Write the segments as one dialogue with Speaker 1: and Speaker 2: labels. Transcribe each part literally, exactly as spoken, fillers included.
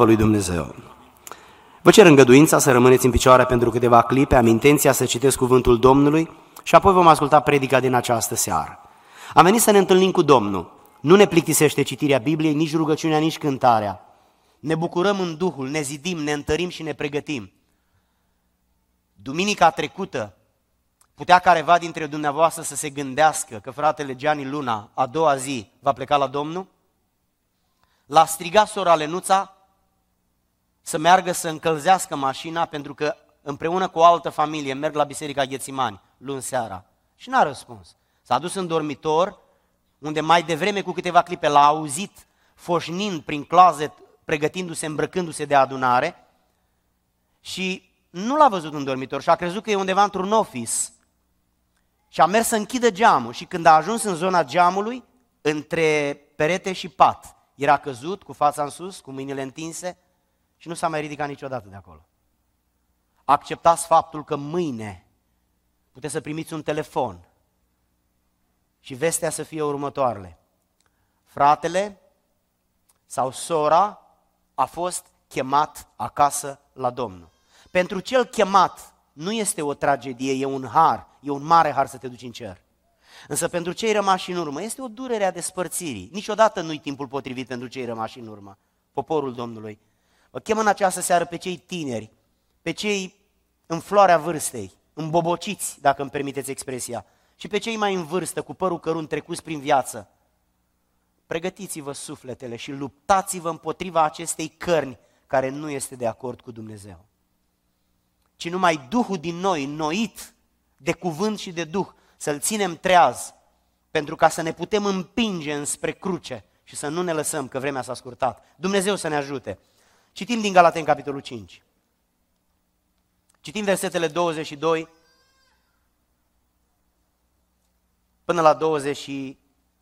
Speaker 1: Slavă lui Dumnezeu! Vă cer îngăduința să rămâneți în picioare pentru câteva clipe, am intenția să citesc cuvântul Domnului și apoi vom asculta predica din această seară. Am venit să ne întâlnim cu Domnul. Nu ne plictisește citirea Bibliei, nici rugăciunea, nici cântarea. Ne bucurăm în Duhul, ne zidim, ne întărim și ne pregătim. Duminica trecută putea careva dintre dumneavoastră să se gândească că fratele Gianni Luna a doua zi va pleca la Domnul? L-a strigat sora Lenuța să meargă să încălzească mașina pentru că împreună cu o altă familie merg la Biserica Ghețimani luni seara. Și n-a răspuns. S-a dus în dormitor, unde mai devreme cu câteva clipe l-a auzit foșnind prin closet, pregătindu-se, îmbrăcându-se de adunare și nu l-a văzut în dormitor și a crezut că e undeva într-un office și a mers să închidă geamul și când a ajuns în zona geamului, între perete și pat, era căzut cu fața în sus, cu mâinile întinse și nu s-a mai ridicat niciodată de acolo. Acceptați faptul că mâine puteți să primiți un telefon și vestea să fie următoarele. Fratele sau sora a fost chemat acasă la Domnul. Pentru cel chemat nu este o tragedie, e un har, e un mare har să te duci în cer. Însă pentru cei rămași în urmă este o durere a despărțirii. Niciodată nu-i timpul potrivit pentru cei rămași în urmă, poporul Domnului. Vă chem în această seară pe cei tineri, pe cei în floarea vârstei, îmbobociți, dacă îmi permiteți expresia, și pe cei mai în vârstă, cu părul cărunt trecuți prin viață. Pregătiți-vă sufletele și luptați-vă împotriva acestei cărni care nu este de acord cu Dumnezeu. Ci numai Duhul din noi, înnoit de cuvânt și de Duh, să-L ținem treaz, pentru ca să ne putem împinge înspre cruce și să nu ne lăsăm că vremea s-a scurtat. Dumnezeu să ne ajute. Citim din Galateni, capitolul cinci. Citim versetele douăzeci și doi până la douăzeci și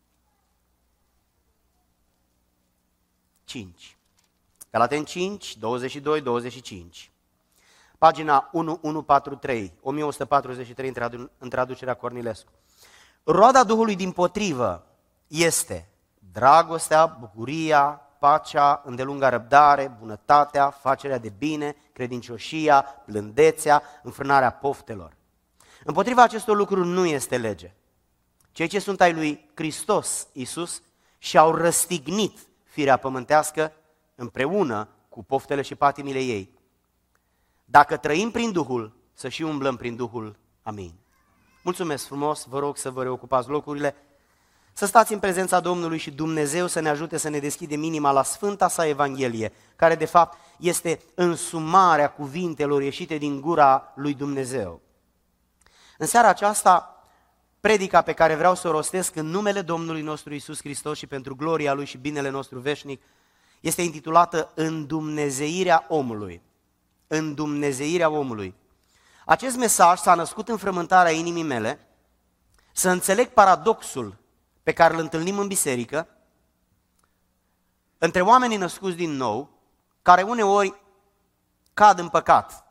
Speaker 1: cinci. Galateni cinci, douăzeci și doi, douăzeci și cinci. Pagina unu unu patru trei, o mie o sută patruzeci și trei în traducerea Cornilescu. Roada Duhului dimpotrivă este dragostea, bucuria, pacea, îndelunga răbdare, bunătatea, facerea de bine, credincioșia, blândețea, înfrânarea poftelor. Împotriva acestor lucruri nu este lege. Cei ce sunt ai lui Hristos Iisus și-au răstignit firea pământească împreună cu poftele și patimile ei. Dacă trăim prin Duhul, să și umblăm prin Duhul. Amin. Mulțumesc frumos, vă rog să vă reocupați locurile, să stați în prezența Domnului și Dumnezeu să ne ajute să ne deschidem inima la Sfânta sa Evanghelie, care de fapt este însumarea cuvintelor ieșite din gura lui Dumnezeu. În seara aceasta, predica pe care vreau să o rostesc în numele Domnului nostru Iisus Hristos și pentru gloria Lui și binele nostru veșnic, este intitulată Îndumnezeirea omului. Îndumnezeirea omului. Acest mesaj s-a născut în frământarea inimii mele, să înțeleg paradoxul pe care îl întâlnim în biserică, între oamenii născuți din nou, care uneori cad în păcat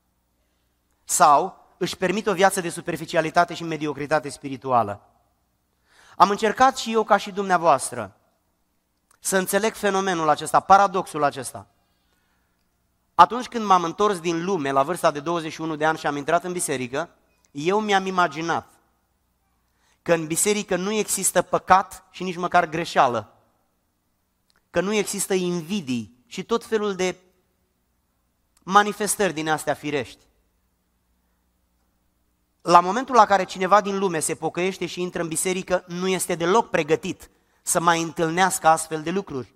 Speaker 1: sau își permit o viață de superficialitate și mediocritate spirituală. Am încercat și eu, ca și dumneavoastră, să înțeleg fenomenul acesta, paradoxul acesta. Atunci când m-am întors din lume la vârsta de douăzeci și unu de ani și am intrat în biserică, eu mi-am imaginat că în biserică nu există păcat și nici măcar greșeală, că nu există invidii și tot felul de manifestări din astea firești. La momentul la care cineva din lume se pocăiește și intră în biserică, nu este deloc pregătit să mai întâlnească astfel de lucruri.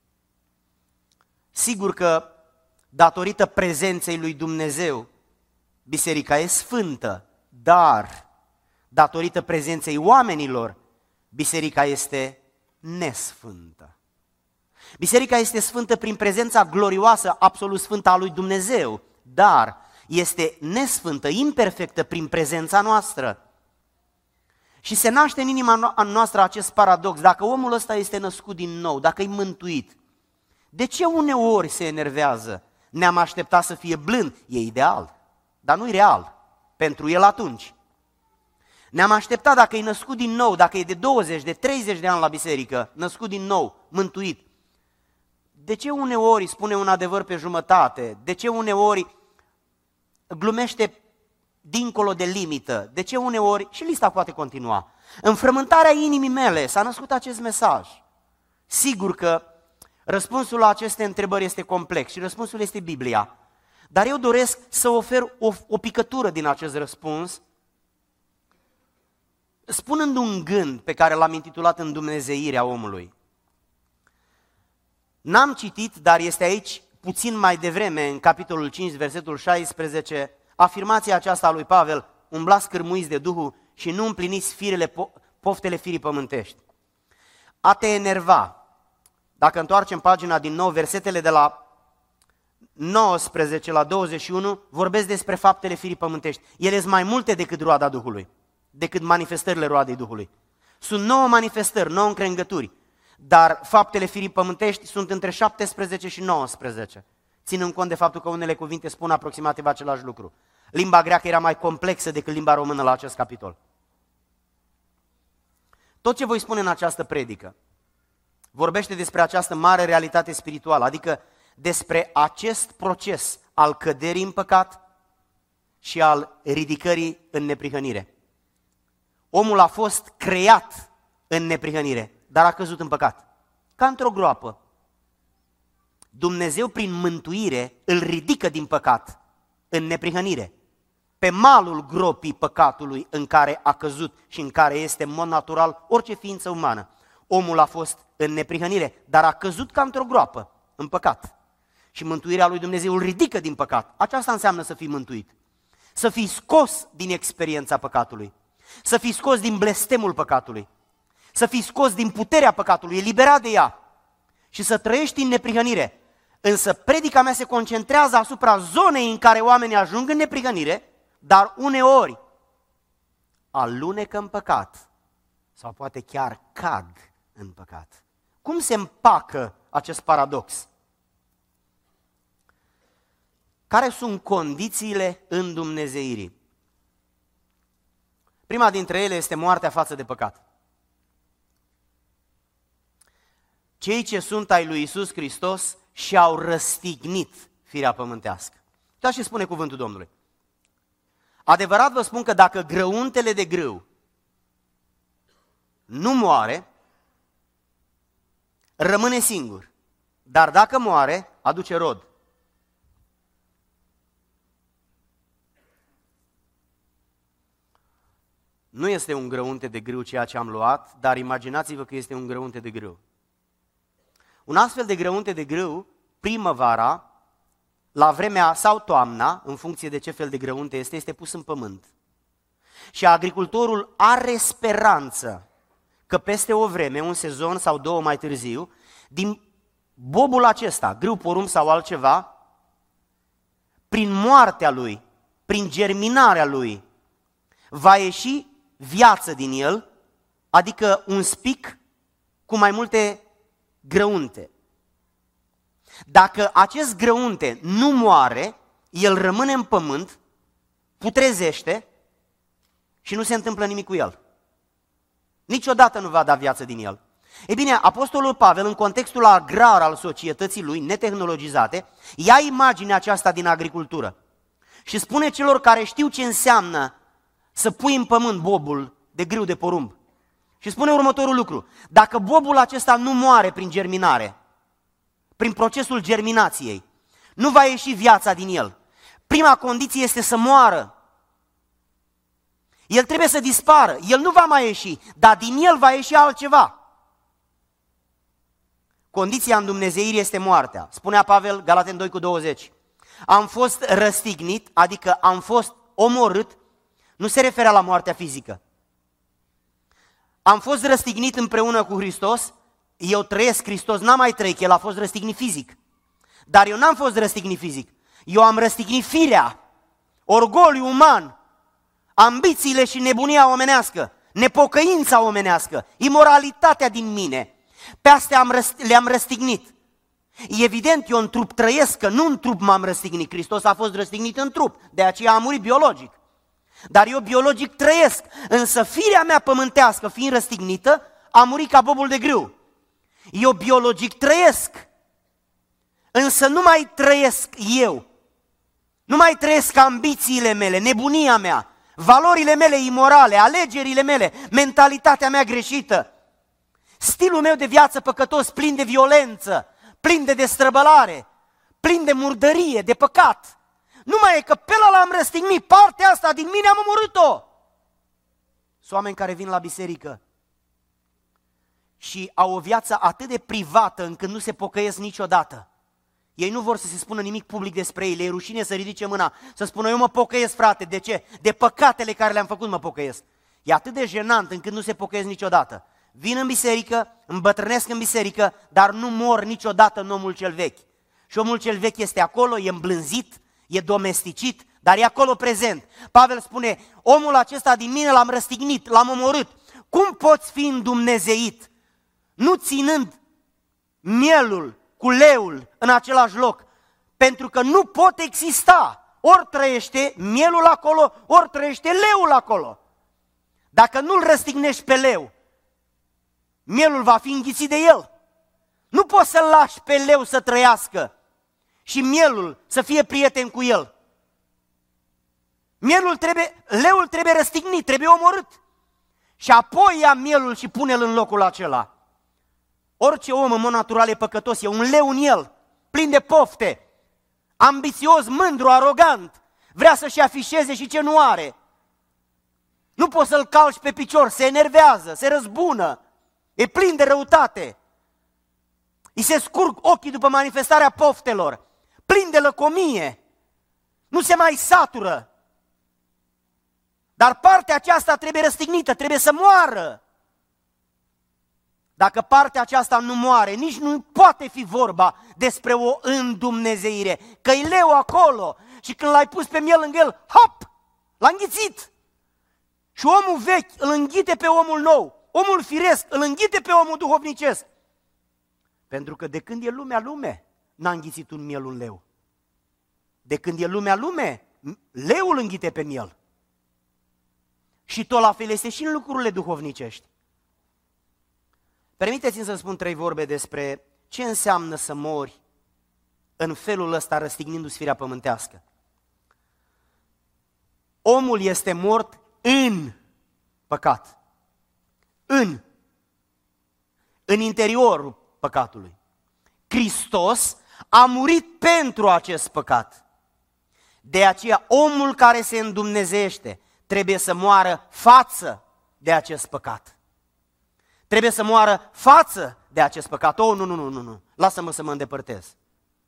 Speaker 1: Sigur că datorită prezenței lui Dumnezeu, biserica e sfântă, dar datorită prezenței oamenilor, biserica este nesfântă. Biserica este sfântă prin prezența glorioasă, absolut sfântă a lui Dumnezeu, dar este nesfântă, imperfectă prin prezența noastră. Și se naște în inima noastră acest paradox, dacă omul ăsta este născut din nou, dacă e mântuit, de ce uneori se enervează? Ne-am așteptat să fie blând, e ideal, dar nu e real, pentru el atunci. Ne-am așteptat dacă e născut din nou, dacă e de douăzeci, de treizeci de ani la biserică, născut din nou, mântuit, De ce uneori spune un adevăr pe jumătate? De ce uneori glumește dincolo de limită? De ce uneori, și lista poate continua, în frământarea inimii mele s-a născut acest mesaj. Sigur că răspunsul la aceste întrebări este complex și răspunsul este Biblia. Dar eu doresc să ofer o, o picătură din acest răspuns, spunând un gând pe care l-am intitulat Îndumnezeirea omului. N-am citit, dar este aici puțin mai devreme, în capitolul cinci, versetul șaisprezece, afirmația aceasta a lui Pavel: umblați cârmuiți de Duhul și nu împliniți firele, poftele firii pământești. A te enerva. Dacă întoarcem pagina din nou, versetele de la nouăsprezece la douăzeci și unu vorbesc despre faptele firii pământești. Ele sunt mai multe decât roada Duhului, decât manifestările roadei Duhului. Sunt nouă manifestări, nouă încrengături, dar faptele firii pământești sunt între șaptesprezece și nouăsprezece. Ținând cont de faptul că unele cuvinte spun aproximativ același lucru. Limba greacă era mai complexă decât limba română la acest capitol. Tot ce voi spune în această predică vorbește despre această mare realitate spirituală, adică despre acest proces al căderii în păcat și al ridicării în neprihănire. Omul a fost creat în neprihănire, dar a căzut în păcat, ca într-o groapă. Dumnezeu, prin mântuire, îl ridică din păcat în neprihănire, pe malul gropii păcatului în care a căzut și în care este, în mod natural, orice ființă umană. Omul a fost în neprihănire, dar a căzut ca într-o groapă, în păcat. Și mântuirea lui Dumnezeu îl ridică din păcat. Aceasta înseamnă să fii mântuit. Să fii scos din experiența păcatului. Să fii scos din blestemul păcatului. Să fii scos din puterea păcatului, eliberat de ea. Și să trăiești în neprihănire. Însă predica mea se concentrează asupra zonei în care oamenii ajung în neprihănire, dar uneori alunecă în păcat sau poate chiar cad în păcat. Cum se împacă acest paradox? Care sunt condițiile îndumnezeirii? Prima dintre ele este moartea față de păcat. Cei ce sunt ai lui Iisus Hristos și-au răstignit firea pământească. Uitați ce spune cuvântul Domnului. Adevărat vă spun că dacă grăuntele de grâu nu moare, rămâne singur, dar dacă moare, aduce rod. Nu este un grăunte de grâu ceea ce am luat, dar imaginați-vă că este un grăunte de grâu. Un astfel de grăunte de grâu, primăvara, la vremea sau toamna, în funcție de ce fel de grăunte este, este pus în pământ. Și agricultorul are speranță că peste o vreme, un sezon sau două mai târziu, din bobul acesta, grâu, porumb sau altceva, prin moartea lui, prin germinarea lui, va ieși viață din el, adică un spic cu mai multe grăunte. Dacă acest grăunte nu moare, el rămâne în pământ, putrezește și nu se întâmplă nimic cu el. Niciodată nu va da viață din el. Ei bine, apostolul Pavel, în contextul agrar al societății lui, netehnologizate, ia imaginea aceasta din agricultură și spune celor care știu ce înseamnă să pui în pământ bobul de grâu de porumb. Și spune următorul lucru: dacă bobul acesta nu moare prin germinare, prin procesul germinației, nu va ieși viața din el. Prima condiție este să moară. El trebuie să dispară, el nu va mai ieși, dar din el va ieși altceva. Condiția îndumnezeirii este moartea. Spunea Pavel, Galaten doi cu douăzeci. Am fost răstignit, adică am fost omorât, nu se referea la moartea fizică. Am fost răstignit împreună cu Hristos, eu trăiesc, Hristos n-a mai trăit, El a fost răstignit fizic. Dar eu n-am fost răstignit fizic, eu am răstignit firea, orgoliul uman, ambițiile și nebunia omenească, nepocăința omenească, imoralitatea din mine. Pe astea am răst- le-am răstignit. E evident, eu în trup trăiesc, că nu în trup m-am răstignit. Hristos a fost răstignit în trup, de aceea a murit biologic. Dar eu biologic trăiesc, însă firea mea pământească, fiind răstignită, a murit ca bobul de grâu. Eu biologic trăiesc, însă nu mai trăiesc eu, nu mai trăiesc ambițiile mele, nebunia mea, valorile mele imorale, alegerile mele, mentalitatea mea greșită, stilul meu de viață păcătos, plin de violență, plin de destrăbălare, plin de murdărie, de păcat. Nu mai e că pe ăla l-am răstignit, partea asta din mine am omorât-o. Sunt oameni care vin la biserică și au o viață atât de privată încât nu se pocăiesc niciodată. Ei nu vor să se spună nimic public despre ei, le e rușine să ridice mâna, să spună eu mă pocăiesc, frate, de ce? De păcatele care le-am făcut mă pocăiesc. E atât de jenant încât nu se pocăiesc niciodată. Vin în biserică, îmbătrânesc în biserică, dar nu mor niciodată în omul cel vechi. Și omul cel vechi este acolo, e îmblânzit, e domesticit, dar e acolo prezent. Pavel spune, omul acesta din mine l-am răstignit, l-am omorât. Cum poți fi îndumnezeit, nu ținând mielul cu leul în același loc? Pentru că nu pot exista. Ori trăiește mielul acolo, ori trăiește leul acolo. Dacă nu-l răstignești pe leu, mielul va fi înghițit de el. Nu poți să-l lași pe leu să trăiască și mielul să fie prieten cu el. Mielul trebuie, leul trebuie răstignit, trebuie omorât. Și apoi ia mielul și pune-l în locul acela. Orice om în mod natural e păcătos, e un leu în el, plin de pofte, ambițios, mândru, arogant, vrea să-și afișeze și ce nu are. Nu poți să-l calci pe picior, se enervează, se răzbună, e plin de răutate. Îi se scurg ochii după manifestarea poftelor, plin de lăcomie, nu se mai satură. Dar partea aceasta trebuie răstignită, trebuie să moară. Dacă partea aceasta nu moare, nici nu poate fi vorba despre o îndumnezeire, că-i leu acolo și când l-ai pus pe miel lângă el, hop, l-a înghițit. Și omul vechi îl înghite pe omul nou, omul firesc îl înghite pe omul duhovnicesc. Pentru că de când e lumea lume, n-a înghițit un miel un leu. De când e lumea lume, leul înghite pe miel. Și tot la fel este și în lucrurile duhovnicești. Permiteți-mi să spun trei vorbe despre ce înseamnă să mori în felul ăsta, răstignindu-ți firea pământească. Omul este mort în păcat. În. În interiorul păcatului. Hristos a murit pentru acest păcat. De aceea omul care se îndumnezește trebuie să moară față de acest păcat. Trebuie să moară față de acest păcat. Oh, nu, nu, nu, nu, nu. Lasă-mă să mă îndepărtez.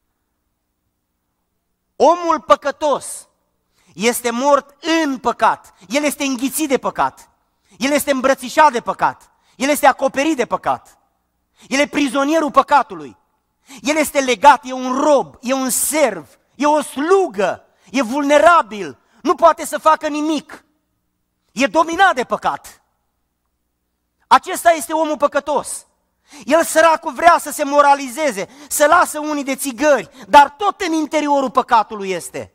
Speaker 1: Omul păcătos este mort în păcat. El este înghițit de păcat. El este îmbrățișat de păcat. El este acoperit de păcat. El e prizonierul păcatului. El este legat, e un rob, e un serv, e o slugă, e vulnerabil, nu poate să facă nimic. E dominat de păcat. Acesta este omul păcătos. El, săracul, vrea să se moralizeze, să lasă unii de țigări, dar tot în interiorul păcatului este.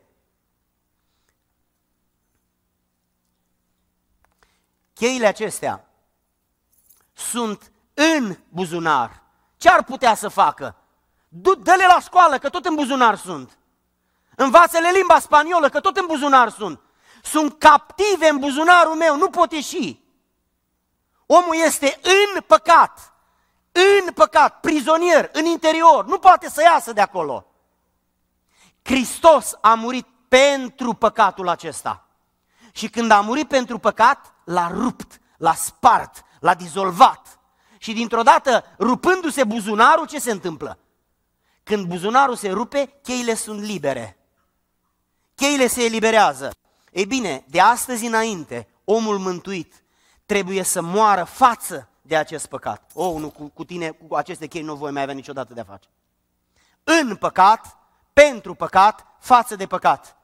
Speaker 1: Cheile acestea sunt în buzunar. Ce ar putea să facă? Dă-le la școală, că tot în buzunar sunt. Învață-le limba spaniolă, că tot în buzunar sunt. Sunt captive în buzunarul meu, nu pot ieși. Omul este în păcat, în păcat, prizonier, în interior, nu poate să iasă de acolo. Hristos a murit pentru păcatul acesta. Și când a murit pentru păcat, l-a rupt, l-a spart, l-a dizolvat. Și dintr-o dată, rupându-se buzunarul, ce se întâmplă? Când buzunarul se rupe, cheile sunt libere. Cheile se eliberează. Ei bine, de astăzi înainte, omul mântuit trebuie să moară față de acest păcat. Oh, nu, cu, cu tine, cu aceste chei nu voi mai avea niciodată de-a face. În păcat, pentru păcat, față de păcat.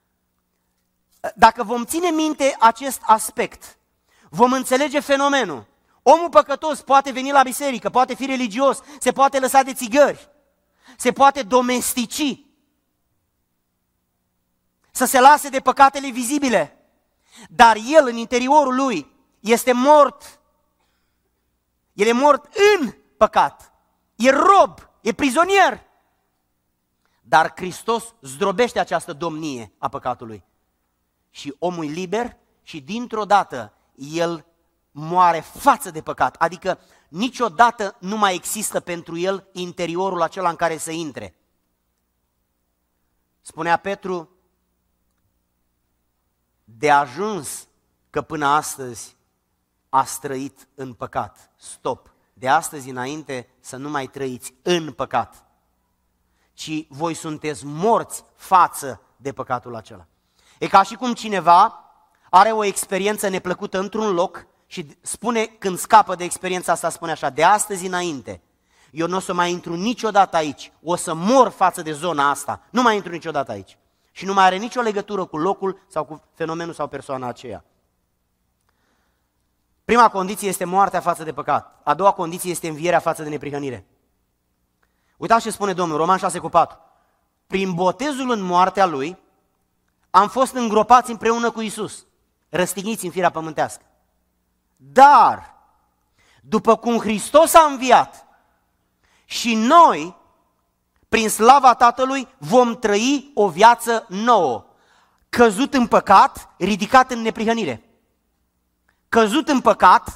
Speaker 1: Dacă vom ține minte acest aspect, vom înțelege fenomenul. Omul păcătos poate veni la biserică, poate fi religios, se poate lăsa de țigări, se poate domestici, să se lase de păcatele vizibile, dar el în interiorul lui este mort. El e mort în păcat, e rob, e prizonier. Dar Hristos zdrobește această domnie a păcatului. Și omul e liber și dintr-o dată el moare față de păcat. Adică niciodată nu mai există pentru el interiorul acela în care să intre. Spunea Petru, de ajuns că până astăzi ați trăit în păcat. Stop! De astăzi înainte să nu mai trăiți în păcat, ci voi sunteți morți față de păcatul acela. E ca și cum cineva are o experiență neplăcută într-un loc și spune, când scapă de experiența asta, spune așa, de astăzi înainte, eu nu o să mai intru niciodată aici, o să mor față de zona asta, nu mai intru niciodată aici. Și nu mai are nicio legătură cu locul sau cu fenomenul sau persoana aceea. Prima condiție este moartea față de păcat. A doua condiție este învierea față de neprihănire. Uitați ce spune Domnul, Roman șase cu patru. Prin botezul în moartea Lui am fost îngropați împreună cu Iisus, răstigniți în firea pământească. Dar, după cum Hristos a înviat și noi, prin slava Tatălui, vom trăi o viață nouă, căzut în păcat, ridicat în neprihănire. Căzut în păcat,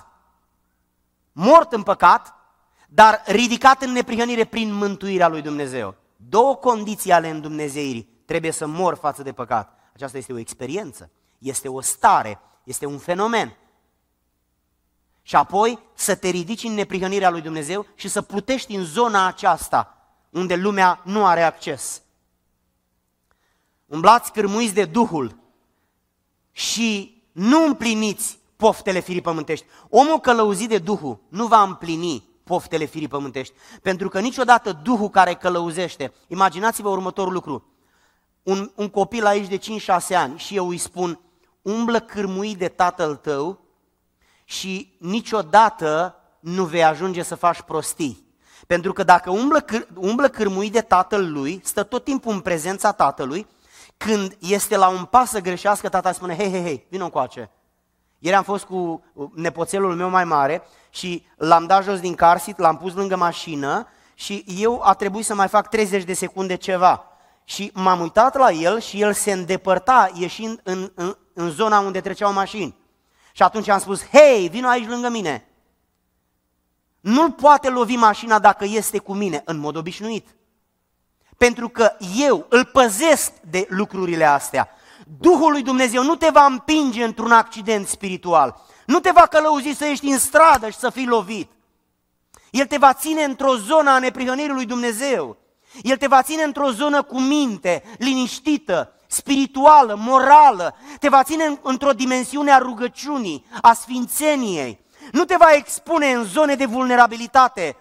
Speaker 1: mort în păcat, dar ridicat în neprihănire prin mântuirea lui Dumnezeu. Două condiții ale îndumnezeirii. Trebuie să mor față de păcat. Aceasta este o experiență, este o stare, este un fenomen. Și apoi să te ridici în neprihănirea lui Dumnezeu și să plutești în zona aceasta unde lumea nu are acces. Umblați cârmuiți de Duhul și nu împliniți poftele firii pământești. Omul călăuzit de Duhul nu va împlini poftele firii pământești, pentru că niciodată Duhul care călăuzește, imaginați-vă următorul lucru, un, un copil aici de cinci șase ani și eu îi spun, umblă cârmuit de tatăl tău și niciodată nu vei ajunge să faci prostii. Pentru că dacă umblă, umblă cârmuit de tatăl lui, stă tot timpul în prezența tatălui, când este la un pas să greșească, tata spune, hei, hei, hei, vină încoace. Ieri am fost cu nepoțelul meu mai mare și l-am dat jos din car seat, l-am pus lângă mașină și eu a trebuit să mai fac treizeci de secunde ceva. Și m-am uitat la el și el se îndepărta ieșind în, în, în zona unde treceau mașini. Și atunci am spus, hei, vină aici lângă mine. Nu-l poate lovi mașina dacă este cu mine, în mod obișnuit. Pentru că eu îl păzesc de lucrurile astea. Duhul lui Dumnezeu nu te va împinge într-un accident spiritual. Nu te va călăuzi să ieși în stradă și să fii lovit. El te va ține într-o zonă a neprihănirii lui Dumnezeu. El te va ține într-o zonă cu minte, liniștită, spirituală, morală. Te va ține într-o dimensiune a rugăciunii, a sfințeniei. Nu te va expune în zone de vulnerabilitate.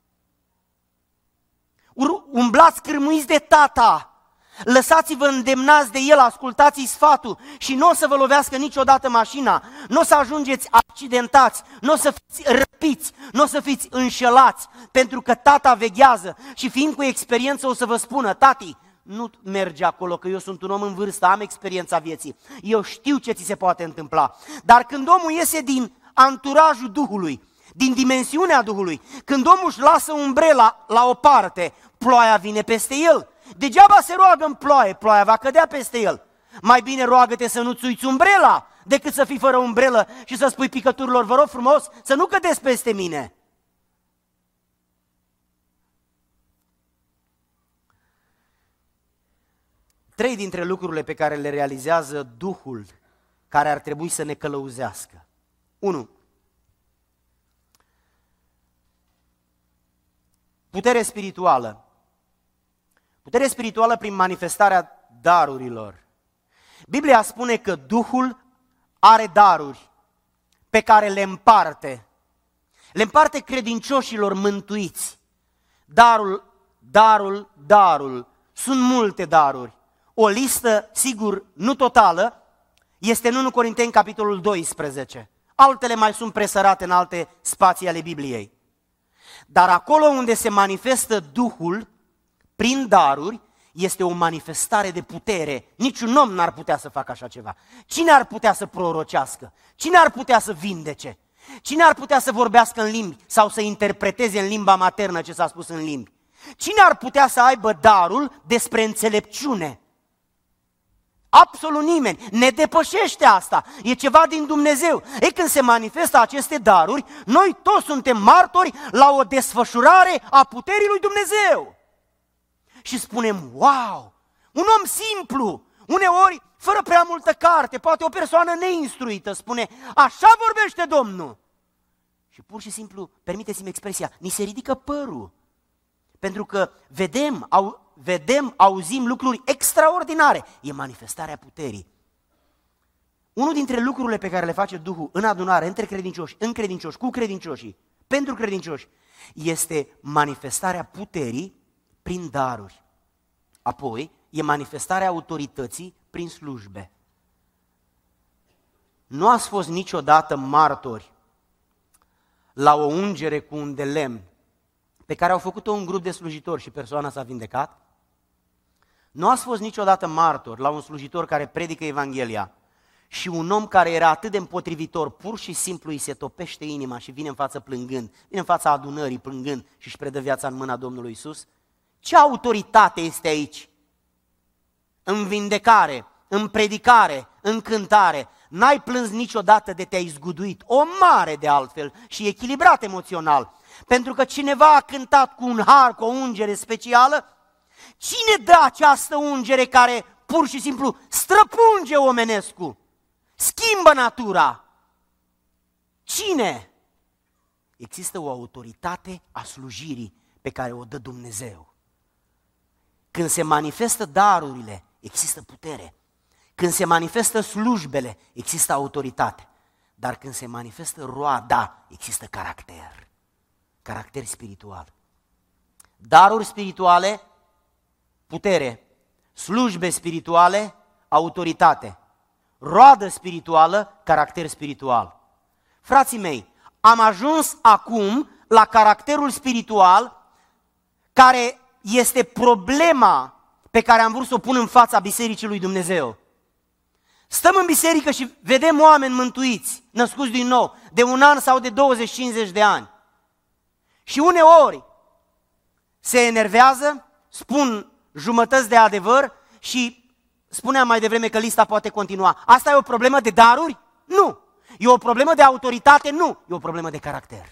Speaker 1: Umblați cârmuiți de tata. Lăsați-vă îndemnați de el, ascultați-i sfatul și nu o să vă lovească niciodată mașina, nu o să ajungeți accidentați, nu o să fiți răpiți, nu o să fiți înșelați, pentru că tata veghează și fiind cu experiență o să vă spună, tati, nu merge acolo, că eu sunt un om în vârstă, am experiența vieții, eu știu ce ți se poate întâmpla. Dar când omul iese din anturajul Duhului, din dimensiunea Duhului, când omul își lasă umbrela la o parte, ploaia vine peste el. Degeaba se roagă în ploaie, ploaia va cădea peste el. Mai bine roagă-te să nu-ți uiți umbrela decât să fii fără umbrelă și să spui picăturilor, vă rog frumos să nu cădeți peste mine. Trei dintre lucrurile pe care le realizează Duhul care ar trebui să ne călăuzească. unu. Putere spirituală. Putere spirituală prin manifestarea darurilor. Biblia spune că Duhul are daruri pe care le împarte. Le împarte credincioșilor mântuiți. Darul, darul, darul. Sunt multe daruri. O listă, sigur, nu totală, este în unu Corinteni, capitolul doisprezece. Altele mai sunt presărate în alte spații ale Bibliei. Dar acolo unde se manifestă Duhul, prin daruri, este o manifestare de putere. Niciun om n-ar putea să facă așa ceva. Cine ar putea să prorocească? Cine ar putea să vindece? Cine ar putea să vorbească în limbi sau să interpreteze în limba maternă ce s-a spus în limbi? Cine ar putea să aibă darul despre înțelepciune? Absolut nimeni. Ne depășește asta. E ceva din Dumnezeu. Ei, când se manifestă aceste daruri, noi toți suntem martori la o desfășurare a puterii lui Dumnezeu. Și spunem, wow, un om simplu, uneori, fără prea multă carte, poate o persoană neinstruită, spune, așa vorbește Domnul. Și pur și simplu, permiteți-mi expresia, ni se ridică părul. Pentru că vedem, au, vedem, auzim lucruri extraordinare. E manifestarea puterii. Unul dintre lucrurile pe care le face Duhul în adunare, între credincioși, în credincioși, cu credincioșii, pentru credincioși, este manifestarea puterii prin daruri. Apoi, e manifestarea autorității prin slujbe. Nu ați fost niciodată martori la o ungere cu un de lemn pe care au făcut-o un grup de slujitori și persoana s-a vindecat? Nu ați fost niciodată martor la un slujitor care predică Evanghelia și un om care era atât de împotrivitor, pur și simplu îi se topește inima și vine în față plângând, vine în fața adunării plângând și își predă viața în mâna Domnului Iisus? Ce autoritate este aici? În vindecare, în predicare, în cântare, n-ai plâns niciodată de te-ai zguduit, o mare de altfel și echilibrat emoțional, pentru că cineva a cântat cu un har, cu o ungere specială. Cine dă această ungere care pur și simplu străpunge omenescul, schimbă natura? Cine? Există o autoritate a slujirii pe care o dă Dumnezeu. Când se manifestă darurile, există putere. Când se manifestă slujbele, există autoritate. Dar când se manifestă roada, există caracter. Caracter spiritual. Daruri spirituale, putere. Slujbe spirituale, autoritate. Roadă spirituală, caracter spiritual. Frații mei, am ajuns acum la caracterul spiritual care este problema pe care am vrut să o pun în fața Bisericii lui Dumnezeu. Stăm în biserică și vedem oameni mântuiți, născuți din nou, de un an sau de douăzeci cincizeci de ani. Și uneori se enervează, spun jumătăți de adevăr și spuneam mai devreme că lista poate continua. Asta e o problemă de daruri? Nu. E o problemă de autoritate? Nu. E o problemă de caracter.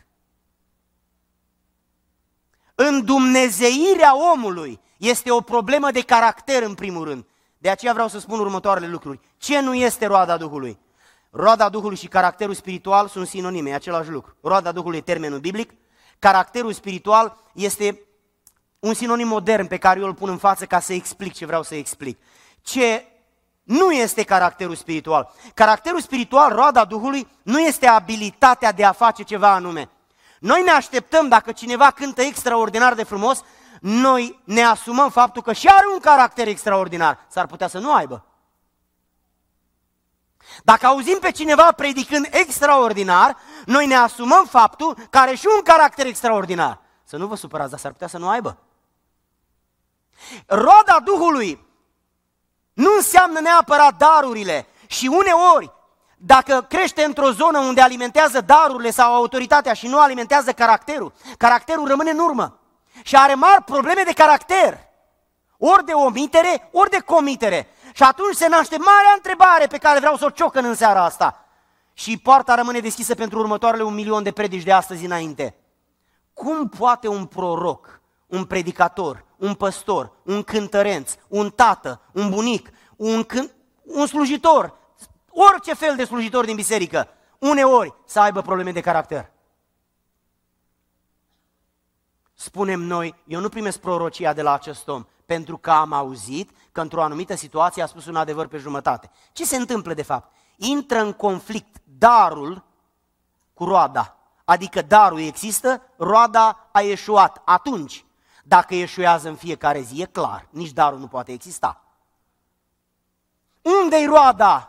Speaker 1: Îndumnezeirea omului este o problemă de caracter în primul rând. De aceea vreau să spun următoarele lucruri. Ce nu este roada Duhului? Roada Duhului și caracterul spiritual sunt sinonime, e același lucru. Roada Duhului e termenul biblic, caracterul spiritual este un sinonim modern pe care eu îl pun în față ca să explic ce vreau să explic. Ce nu este caracterul spiritual? Caracterul spiritual, roada Duhului, nu este abilitatea de a face ceva anume. Noi ne așteptăm, dacă cineva cântă extraordinar de frumos, noi ne asumăm faptul că și are un caracter extraordinar. S-ar putea să nu aibă. Dacă auzim pe cineva predicând extraordinar, noi ne asumăm faptul că are și un caracter extraordinar. Să nu vă supărați, dar s-ar putea să nu aibă. Roada Duhului nu înseamnă neapărat darurile și uneori, dacă crește într-o zonă unde alimentează darurile sau autoritatea și nu alimentează caracterul, caracterul rămâne în urmă și are mari probleme de caracter, ori de omitere, ori de comitere. Și atunci se naște marea întrebare pe care vreau să o ciocăn în seara asta. Și poarta rămâne deschisă pentru următoarele un milion de predici de astăzi înainte. Cum poate un proroc, un predicator, un păstor, un cântăreț, un tată, un bunic, un, cânt, un slujitor, orice fel de slujitor din biserică, uneori să aibă probleme de caracter? Spunem noi, eu nu primesc prorocia de la acest om, pentru că am auzit că într-o anumită situație a spus un adevăr pe jumătate. Ce se întâmplă de fapt? Intră în conflict darul cu roada. Adică darul există, roada a eșuat. Atunci, dacă eșuează în fiecare zi, e clar, nici darul nu poate exista. Unde-i roada?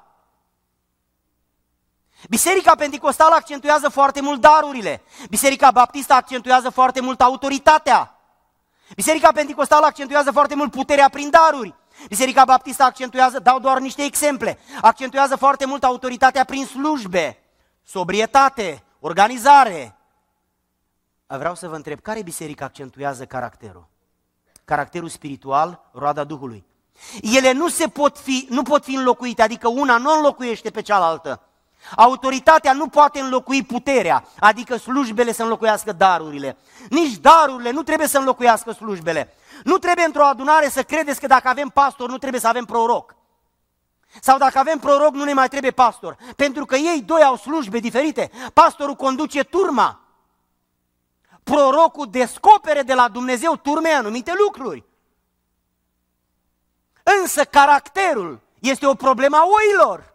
Speaker 1: Biserica Penticostală accentuează foarte mult darurile. Biserica Baptistă accentuează foarte mult autoritatea. Biserica Penticostală accentuează foarte mult puterea prin daruri. Biserica Baptistă accentuează, dau doar niște exemple, accentuează foarte mult autoritatea prin slujbe, sobrietate, organizare. Vreau să vă întreb, care biserică accentuează caracterul? caracterul spiritual, roada Duhului. Ele nu, se pot fi, nu pot fi înlocuite, adică una nu înlocuiește pe cealaltă. Autoritatea nu poate înlocui puterea, adică slujbele să înlocuiască darurile. Nici darurile nu trebuie să înlocuiască slujbele. Nu trebuie într-o adunare să credeți că dacă avem pastor nu trebuie să avem proroc. Sau dacă avem proroc nu ne mai trebuie pastor, pentru că ei doi au slujbe diferite. Pastorul conduce turma. Prorocul descopere de la Dumnezeu turmei anumite lucruri. Însă caracterul este o problemă a oilor.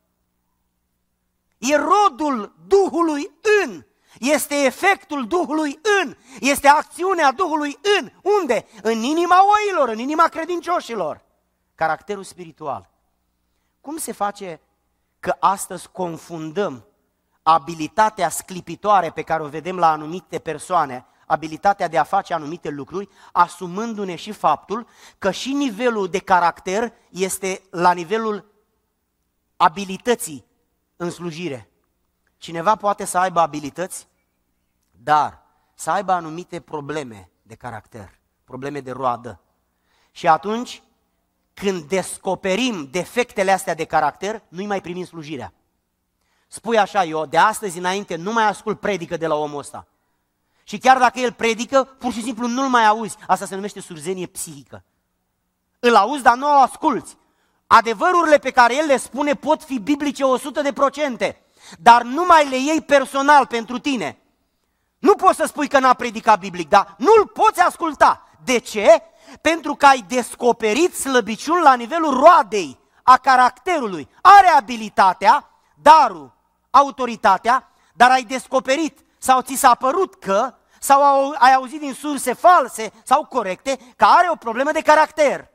Speaker 1: E rodul Duhului în, este efectul Duhului în, este acțiunea Duhului în. Unde? În inima oilor, în inima credincioșilor. Caracterul spiritual. Cum se face că astăzi confundăm abilitatea sclipitoare pe care o vedem la anumite persoane, abilitatea de a face anumite lucruri, asumându-ne și faptul că și nivelul de caracter este la nivelul abilității în slujire. Cineva poate să aibă abilități, dar să aibă anumite probleme de caracter, probleme de roadă. Și atunci, când descoperim defectele astea de caracter, nu-i mai primim slujirea. Spui așa, eu de astăzi înainte nu mai ascult predică de la omul ăsta. Și chiar dacă el predică, pur și simplu nu-l mai auzi. Asta se numește surzenie psihică. Îl auzi, dar nu-l asculți. Adevărurile pe care el le spune pot fi biblice o sută de procente, dar nu mai le iei personal pentru tine. Nu poți să spui că n-a predicat biblic, dar nu-l poți asculta. De ce? Pentru că ai descoperit slăbiciuni la nivelul roadei, a caracterului. Are abilitatea, darul, autoritatea, dar ai descoperit sau ți s-a părut că, sau ai auzit din surse false sau corecte, că are o problemă de caracter.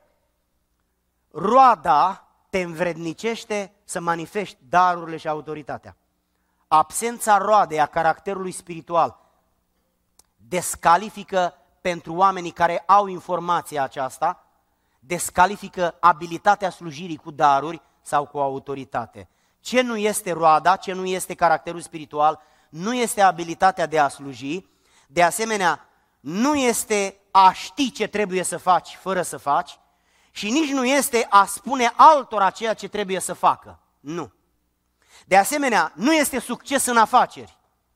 Speaker 1: Roada te învrednicește să manifesti darurile și autoritatea. Absența roadei a caracterului spiritual descalifică pentru oamenii care au informația aceasta, descalifică abilitatea slujirii cu daruri sau cu autoritate. Ce nu este roada, ce nu este caracterul spiritual, nu este abilitatea de a sluji, de asemenea, nu este a ști ce trebuie să faci fără să faci și nici nu este a spune altora ceea ce trebuie să facă. Nu. De asemenea, nu este succes în afaceri.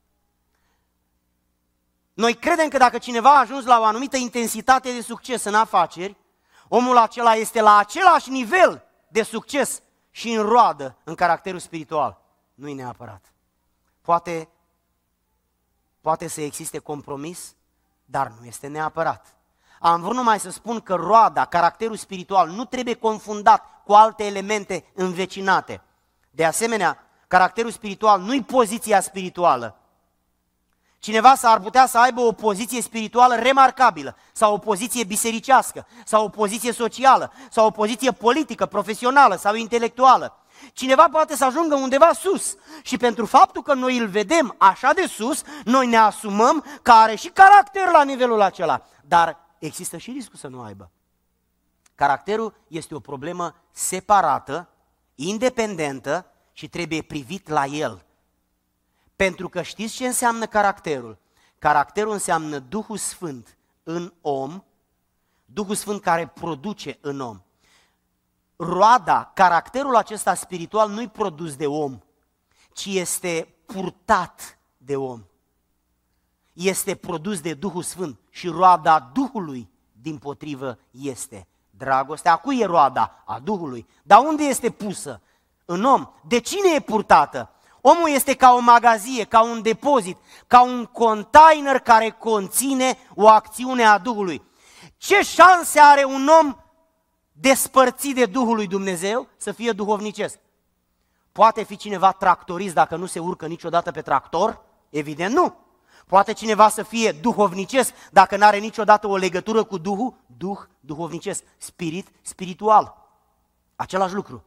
Speaker 1: Noi credem că dacă cineva a ajuns la o anumită intensitate de succes în afaceri, omul acela este la același nivel de succes și în roadă, în caracterul spiritual. Nu-i neapărat. Poate, poate să existe compromis, dar nu este neapărat. Am vrut numai să spun că roada, caracterul spiritual, nu trebuie confundat cu alte elemente învecinate. De asemenea, caracterul spiritual nu-i poziția spirituală. Cineva s-ar putea să aibă o poziție spirituală remarcabilă, sau o poziție bisericească, sau o poziție socială, sau o poziție politică, profesională sau intelectuală. Cineva poate să ajungă undeva sus și pentru faptul că noi îl vedem așa de sus, noi ne asumăm că are și caracter la nivelul acela, dar există și riscul să nu aibă. Caracterul este o problemă separată, independentă și trebuie privit la el. Pentru că știți ce înseamnă caracterul? Caracterul înseamnă Duhul Sfânt în om, Duhul Sfânt care produce în om. Roada, caracterul acesta spiritual nu-i produs de om, ci este purtat de om. Este produs de Duhul Sfânt și roada Duhului dimpotrivă este dragostea. A cui e roada? A Duhului. Dar unde este pusă? În om. De cine e purtată? Omul este ca o magazie, ca un depozit, ca un container care conține o acțiune a Duhului. Ce șanse are un om despărțit de Duhul lui Dumnezeu să fie duhovnicesc? Poate fi cineva tractorist dacă nu se urcă niciodată pe tractor? Evident nu. Poate cineva să fie duhovnicesc dacă nu are niciodată o legătură cu Duhul? Duh, duhovnicesc, spirit, spiritual. Același lucru.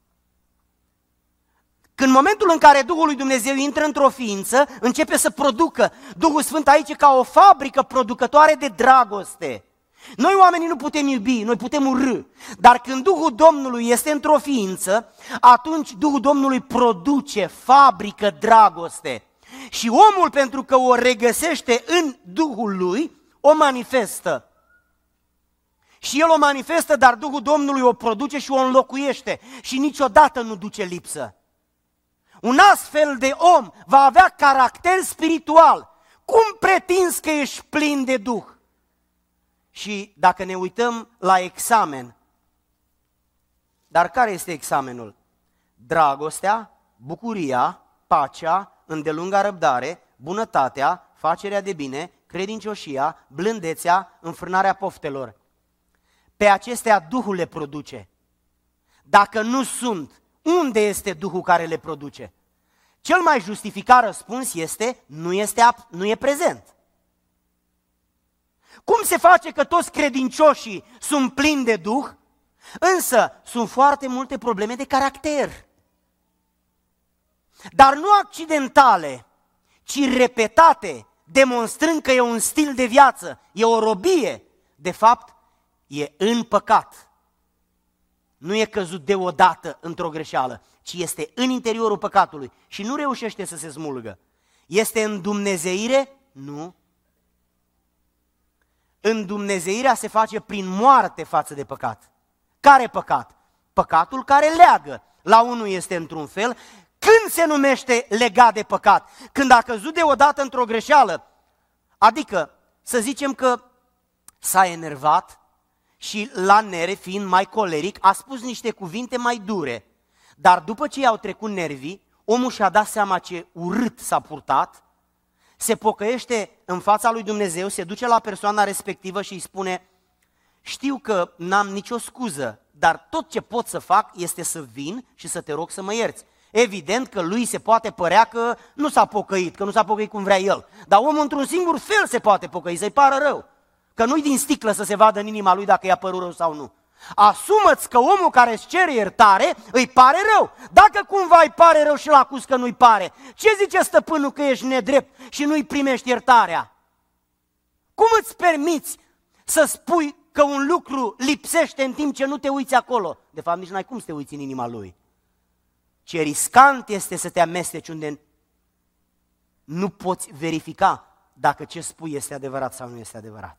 Speaker 1: Când momentul în care Duhul lui Dumnezeu intră într-o ființă, începe să producă. Duhul Sfânt aici e ca o fabrică producătoare de dragoste. Noi oamenii nu putem iubi, noi putem urâ, dar când Duhul Domnului este într-o ființă, atunci Duhul Domnului produce, fabrică dragoste. Și omul, pentru că o regăsește în Duhul lui, o manifestă. Și El o manifestă, dar Duhul Domnului o produce și o înlocuiește și niciodată nu duce lipsă. Un astfel de om va avea caracter spiritual. Cum pretinzi că ești plin de Duh? Și dacă ne uităm la examen, dar care este examenul? Dragostea, bucuria, pacea, îndelunga răbdare, bunătatea, facerea de bine, credincioșia, blândețea, înfrânarea poftelor. Pe acestea Duhul le produce. Dacă nu sunt, unde este Duhul care le produce? Cel mai justificat răspuns este, nu, este, nu e prezent. Cum se face că toți credincioșii sunt plini de Duh, însă sunt foarte multe probleme de caracter? Dar nu accidentale, ci repetate, demonstrând că e un stil de viață, e o robie. De fapt, e în păcat. Nu e căzut deodată într-o greșeală, ci este în interiorul păcatului și nu reușește să se smulgă. Este îndumnezeire? Nu. Îndumnezeirea se face prin moarte față de păcat. Care păcat? Păcatul care leagă. La unul este într-un fel. Când se numește legat de păcat? Când a căzut deodată într-o greșeală. Adică, să zicem că s-a enervat și la nere, fiind mai coleric, a spus niște cuvinte mai dure. Dar după ce i-au trecut nervii, omul și-a dat seama ce urât s-a purtat, se pocăiește în fața lui Dumnezeu, se duce la persoana respectivă și îi spune: știu că n-am nicio scuză, dar tot ce pot să fac este să vin și să te rog să mă ierți. Evident că lui se poate părea că nu s-a pocăit, că nu s-a pocăit cum vrea el, dar omul într-un singur fel se poate pocăi, să-i pară rău, că nu-i din sticlă să se vadă în inima lui dacă i-a părut rău sau nu. Asumă-ți că omul care îți cere iertare îi pare rău. Dacă cumva îi pare rău și l-a acuz că nu-i pare, ce zice stăpânul că ești nedrept și nu-i primești iertarea? Cum îți permiți să spui că un lucru lipsește în timp ce nu te uiți acolo? De fapt, nici n-ai cum să te uiți în inima lui. Ce riscant este să te amesteci unde nu poți verifica dacă ce spui este adevărat sau nu este adevărat.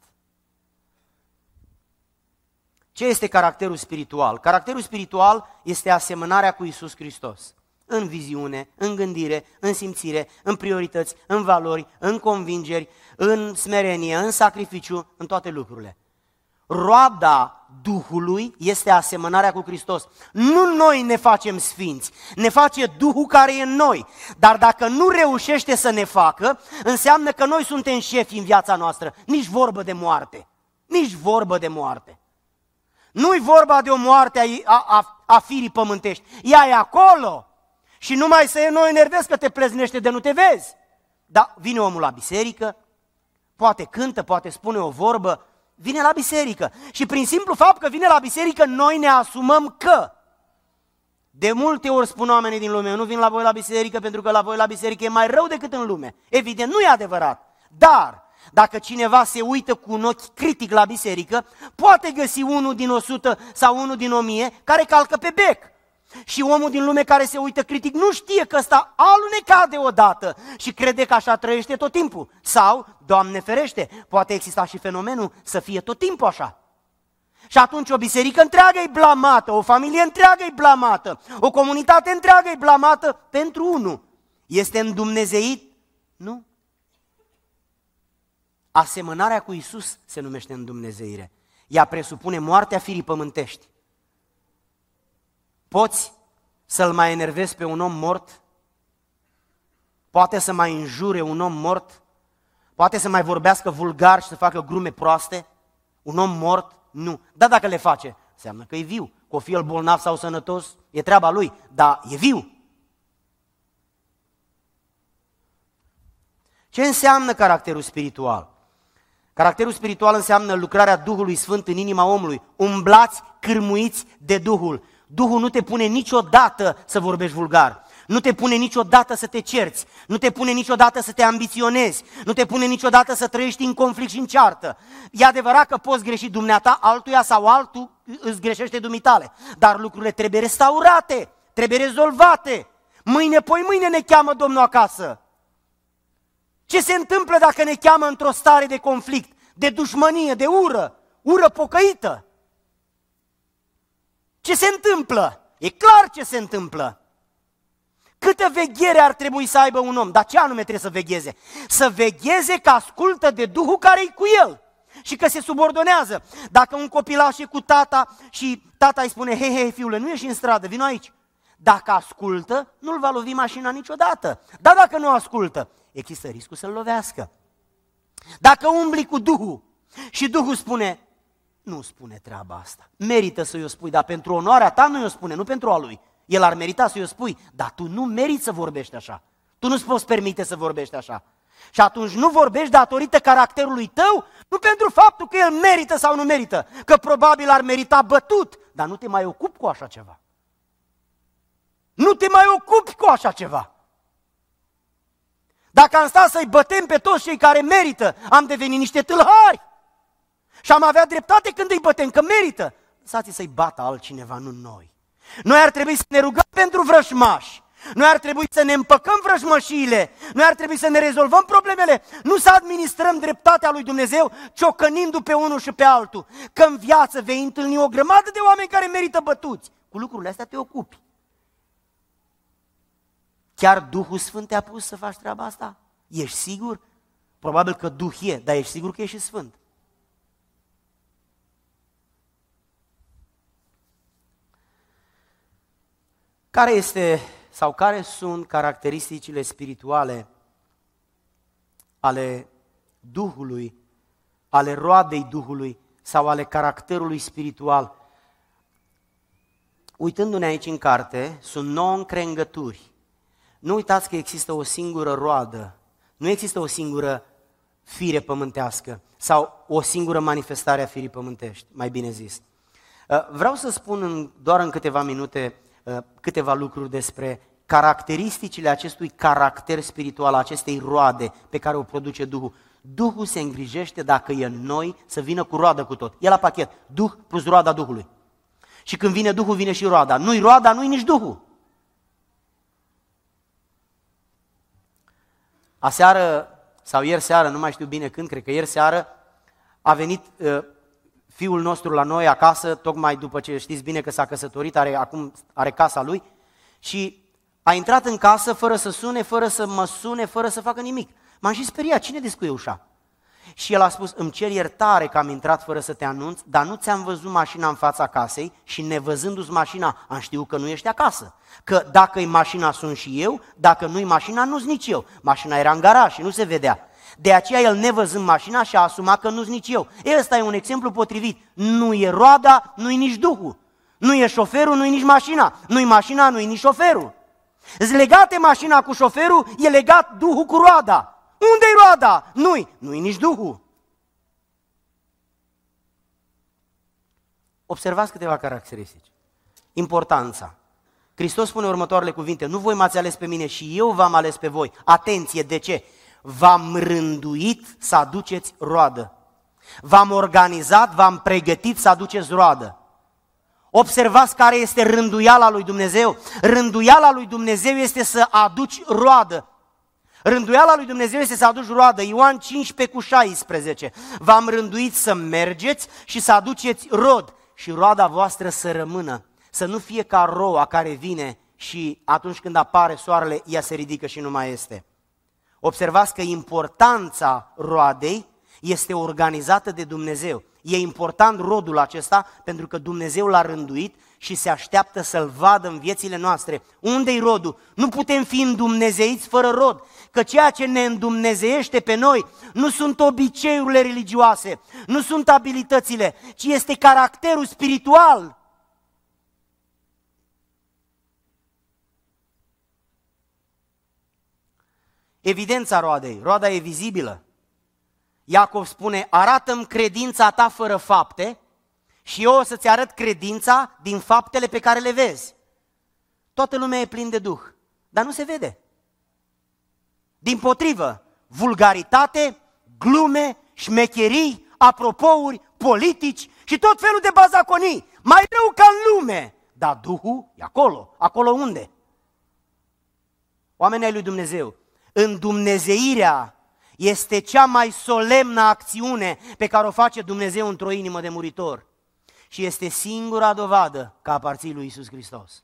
Speaker 1: Ce este caracterul spiritual? Caracterul spiritual este asemănarea cu Iisus Hristos. În viziune, în gândire, în simțire, în priorități, în valori, în convingeri, în smerenie, în sacrificiu, în toate lucrurile. Roada Duhului este asemănarea cu Hristos. Nu noi ne facem sfinți, ne face Duhul care e în noi. Dar dacă nu reușește să ne facă, înseamnă că noi suntem șefi în viața noastră. Nici vorbă de moarte, nici vorbă de moarte. Nu-i vorba de o moarte a, a, a firii pământești, ea e acolo și numai să nu enervezi că te pleznește de nu te vezi. Dar vine omul la biserică, poate cântă, poate spune o vorbă, vine la biserică și prin simplu fapt că vine la biserică noi ne asumăm că. De multe ori spun oamenii din lume: nu vin la voi la biserică pentru că la voi la biserică e mai rău decât în lume. Evident, nu e adevărat, dar dacă cineva se uită cu un ochi critic la biserică, poate găsi unul din o sută sau unul din o mie care calcă pe bec. Și omul din lume care se uită critic nu știe că ăsta a alunecat deodată și crede că așa trăiește tot timpul. Sau, Doamne ferește, poate exista și fenomenul să fie tot timpul așa. Și atunci o biserică întreagă e blamată, o familie întreagă e blamată, o comunitate întreagă e blamată pentru unul. Este îndumnezeit? Nu. Asemănarea cu Iisus se numește îndumnezeire. Ea presupune moartea firii pământești. Poți să-l mai enervezi pe un om mort? Poate să mai înjure un om mort? Poate să mai vorbească vulgar și să facă glume proaste? Un om mort? Nu. Dar dacă le face, înseamnă că e viu. Că o fi el bolnav sau sănătos, e treaba lui, dar e viu. Ce înseamnă caracterul spiritual? Caracterul spiritual înseamnă lucrarea Duhului Sfânt în inima omului. Umblați cârmuiți de Duhul. Duhul nu te pune niciodată să vorbești vulgar, nu te pune niciodată să te cerți, nu te pune niciodată să te ambiționezi, nu te pune niciodată să trăiești în conflict și în ceartă. E adevărat că poți greși dumneata altuia sau altul îți greșește dumitale, dar lucrurile trebuie restaurate, trebuie rezolvate. Mâine, poi mâine ne cheamă Domnul acasă. Ce se întâmplă dacă ne cheamă într-o stare de conflict, de dușmănie, de ură, ură pocăită? ce se întâmplă. E clar ce se întâmplă. Câtă veghere ar trebui să aibă un om? Dar ce anume trebuie să vegheze? Să vegheze că ascultă de Duhul care e cu el și că se subordonează. Dacă un copilaș e cu tata și tata îi spune, hei, hei, fiule, nu ieși în stradă, vino aici. Dacă ascultă, nu-l va lovi mașina niciodată. Dar dacă nu ascultă, există riscul să-l lovească. Dacă umbli cu Duhul și Duhul spune, nu spune treaba asta, merită să-i o spui, dar pentru onoarea ta nu i-o spune, nu pentru a lui. El ar merita să-i o spui, dar tu nu meriți să vorbești așa. Tu nu-ți poți permite să vorbești așa. Și atunci nu vorbești datorită caracterului tău, nu pentru faptul că el merită sau nu merită, că probabil ar merita bătut, dar nu te mai ocupi cu așa ceva. Nu te mai ocupi cu așa ceva. Dacă am stat să-i bătem pe toți cei care merită, am devenit niște tâlhari. Și am avea dreptate când îi bătem, că merită. Lăsați să-i bată altcineva, nu noi. Noi ar trebui să ne rugăm pentru vrăjmași. Noi ar trebui să ne împăcăm vrăjmășiile. Noi ar trebui să ne rezolvăm problemele. Nu să administrăm dreptatea lui Dumnezeu ciocănindu pe unul și pe altul. Că în viață vei întâlni o grămadă de oameni care merită bătuți. Cu lucrurile astea te ocupi. Chiar Duhul Sfânt te-a pus să faci treaba asta? Ești sigur? Probabil că Duh e, dar ești sigur că ești și Sfânt. Care este sau care sunt caracteristicile spirituale ale Duhului, ale roadei Duhului sau ale caracterului spiritual? Uitându-ne aici în carte, sunt nouă încrengături. Nu uitați că există o singură roadă, nu există o singură fire pământească sau o singură manifestare a firii pământești, mai bine zis. Vreau să spun în, doar în câteva minute câteva lucruri despre caracteristicile acestui caracter spiritual, acestei roade pe care o produce Duhul. Duhul se îngrijește dacă e în noi să vină cu roadă cu tot. E la pachet, Duh plus roada Duhului. Și când vine Duhul, vine și roada. Nu-i roada, nu-i nici Duhul. Aseară, sau ieri seară, nu mai știu bine când, cred că ieri seară, a venit uh, fiul nostru la noi acasă, tocmai după ce știți bine că s-a căsătorit, are, acum are casa lui, și a intrat în casă fără să sune, fără să mă sune, fără să facă nimic. M-am și speriat, cine descuie ușa? Și el a spus, îmi cer iertare că am intrat fără să te anunț, dar nu ți-am văzut mașina în fața casei și nevăzându-ți mașina, am știut că nu ești acasă. Că dacă e mașina sunt și eu, dacă nu-i mașina, nu-s nici eu. Mașina era în garaj și nu se vedea. De aceea el, nevăzând mașina, și-a asumat că nu-s nici eu. Ăsta e un exemplu potrivit. Nu e roada, nu-i nici Duhul. Nu e șoferul, nu-i nici mașina. Nu-i mașina, nu-i nici șoferul. Îți legate mașina cu șoferul, e legat Duhul cu roada. Unde-i roada? Nu-i, nu-i nici Duhul. Observați câteva caracteristici. Importanța. Hristos spune următoarele cuvinte, nu voi m-ați ales pe mine și eu v-am ales pe voi. Atenție, de ce? V-am rânduit să aduceți roadă. V-am organizat, v-am pregătit să aduceți roadă. Observați care este rânduiala lui Dumnezeu. Rânduiala lui Dumnezeu este să aduci roadă. Rânduiala lui Dumnezeu este să aduci roadă. Ioan cincisprezece cu șaisprezece. V-am rânduit să mergeți și să aduceți rod și roada voastră să rămână. Să nu fie ca roa care vine și atunci când apare soarele, ea se ridică și nu mai este. Observați că importanța roadei este organizată de Dumnezeu. E important rodul acesta pentru că Dumnezeu l-a rânduit și se așteaptă să-l vadă în viețile noastre. Unde-i rodul? Nu putem fi îndumnezeiți fără rod, că ceea ce ne îndumnezeiește pe noi nu sunt obiceiurile religioase, nu sunt abilitățile, ci este caracterul spiritual. Evidența roadei, roada e vizibilă. Iacov spune, arată-mi credința ta fără fapte și eu o să-ți arăt credința din faptele pe care le vezi. Toată lumea e plin de Duh, dar nu se vede. Dimpotrivă, vulgaritate, glume, șmecherii, apropouri, politici și tot felul de bazaconii, mai rău ca în lume. Dar Duhul e acolo. Acolo unde? Oamenii ai lui Dumnezeu, îndumnezeirea este cea mai solemnă acțiune pe care o face Dumnezeu într-o inimă de muritor. Și este singura dovadă că aparții lui Iisus Hristos.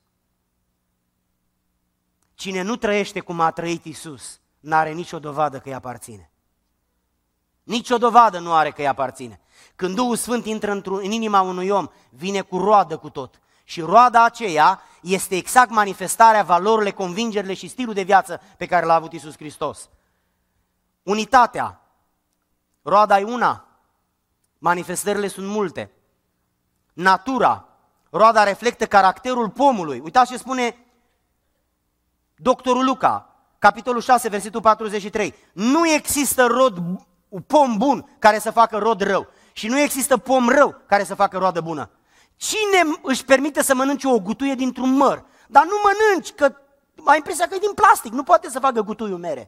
Speaker 1: Cine nu trăiește cum a trăit Iisus, n-are nicio dovadă că îi aparține. Nicio dovadă nu are că îi aparține. Când Duhul Sfânt intră în inima unui om, vine cu roadă cu tot. Și roada aceea este exact manifestarea valorile, convingerile și stilul de viață pe care l-a avut Iisus Hristos. Unitatea. Roada e una, manifestările sunt multe. Natura. Roada reflectă caracterul pomului. Uitați ce spune doctorul Luca, capitolul șase, versetul patruzeci și trei. Nu există rod, pom bun care să facă rod rău și nu există pom rău care să facă roadă bună. Cine își permite să mănânce o gutuie dintr-un măr? Dar nu mănânci, că ai impresia că e din plastic, nu poate să facă gutuiul mere.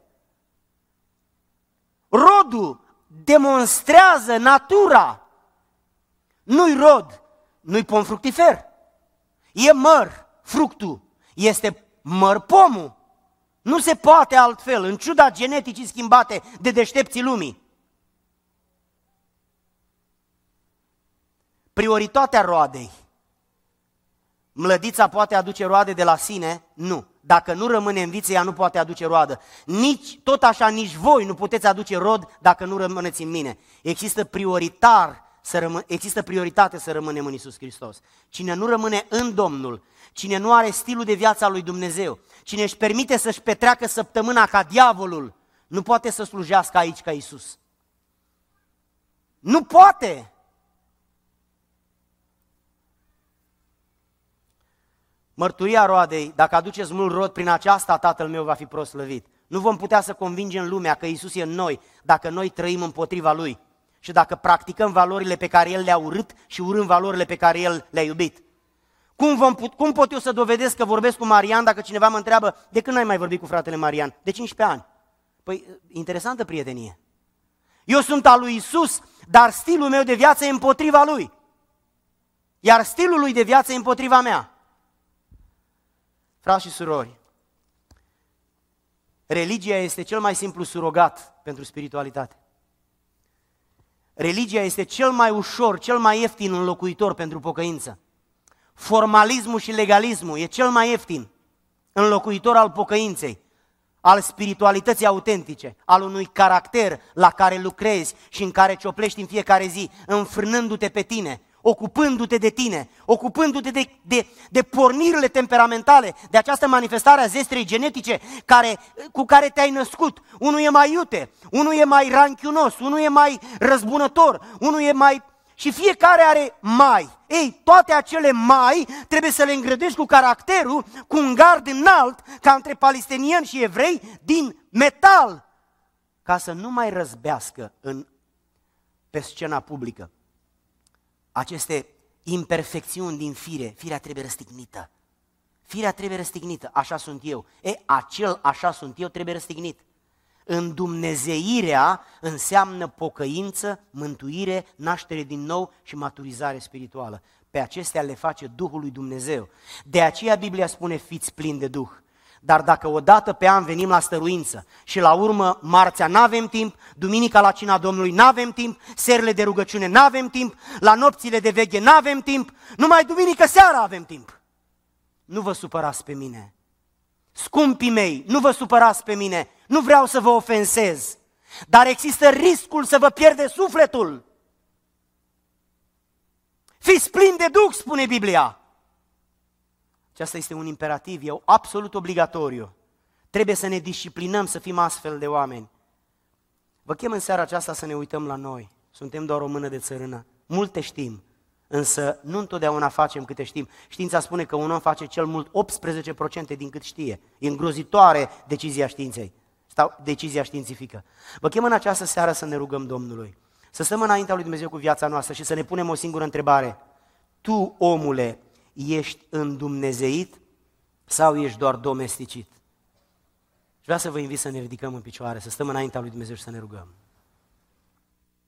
Speaker 1: Rodul demonstrează natura. Nu-i rod, nu-i pom fructifer. E măr, fructul, este măr pomul. Nu se poate altfel, în ciuda geneticii schimbate de deștepții lumii. Prioritatea roadei. Mlădița poate aduce roade de la sine? Nu. Dacă nu rămâne în viță, ea nu poate aduce roadă. Nici, tot așa, nici voi nu puteți aduce rod dacă nu rămâneți în mine. Există prioritar să rămân, există prioritate să rămânem în Iisus Hristos. Cine nu rămâne în Domnul, cine nu are stilul de viață al lui Dumnezeu, cine își permite să-și petreacă săptămâna ca diavolul, nu poate să slujească aici ca Iisus. Nu poate! Mărturia roadei, dacă aduceți mult rod, prin aceasta Tatăl meu va fi proslăvit. Nu vom putea să convingem lumea că Iisus e în noi dacă noi trăim împotriva Lui și dacă practicăm valorile pe care El le-a urât și urâm valorile pe care El le-a iubit. Cum, vom put, cum pot eu să dovedesc că vorbesc cu Marian dacă cineva mă întreabă de când n-ai mai vorbit cu fratele Marian? De cincisprezece ani. Păi, interesantă prietenie. Eu sunt al lui Iisus, dar stilul meu de viață e împotriva Lui. Iar stilul Lui de viață e împotriva mea. Frați și surori, religia este cel mai simplu surogat pentru spiritualitate. Religia este cel mai ușor, cel mai ieftin înlocuitor pentru pocăință. Formalismul și legalismul e cel mai ieftin înlocuitor al pocăinței, al spiritualității autentice, al unui caracter la care lucrezi și în care cioplești în fiecare zi, înfrânându-te pe tine, ocupându-te de tine, ocupându-te de, de, de pornirile temperamentale, de această manifestare a zestrei genetice care, cu care te-ai născut. Unul e mai iute, unul e mai ranchiunos, unul e mai răzbunător, unul e mai... Și fiecare are mai. Ei, toate acele mai trebuie să le îngrădești cu caracterul, cu un gard înalt, ca între palestinieni și evrei, din metal, ca să nu mai răzbească în, pe scena publică aceste imperfecțiuni din fire. Firea trebuie răstignită. Firea trebuie răstignită. Așa sunt eu. E, acel așa sunt eu trebuie răstignit. Îndumnezeirea înseamnă pocăință, mântuire, naștere din nou și maturizare spirituală. Pe acestea le face Duhul lui Dumnezeu. De aceea Biblia spune fiți plini de Duh. Dar dacă o dată pe an venim la stăruință și la urmă marțea n-avem timp, duminica la cina Domnului n-avem timp, serile de rugăciune n-avem timp, la nopțile de veche n-avem timp, numai duminică seara avem timp. Nu vă supărați pe mine. Scumpii mei, nu vă supărați pe mine, nu vreau să vă ofensez, dar există riscul să vă pierde sufletul. Fiți plini de Duh, spune Biblia. Aceasta este un imperativ, e absolut obligatoriu. Trebuie să ne disciplinăm să fim astfel de oameni. Vă chem în seara aceasta să ne uităm la noi. Suntem doar o mână de țărână. Multe știm, însă nu întotdeauna facem câte știm. Știința spune că un om face cel mult optsprezece la sută din cât știe. E îngrozitoare decizia științei, sau decizia științifică. Vă chem în această seară să ne rugăm Domnului, să stăm înaintea lui Dumnezeu cu viața noastră și să ne punem o singură întrebare. Tu, omule, ești îndumnezeit sau ești doar domesticit? Și vreau să vă invit să ne ridicăm în picioare, să stăm înaintea lui Dumnezeu și să ne rugăm.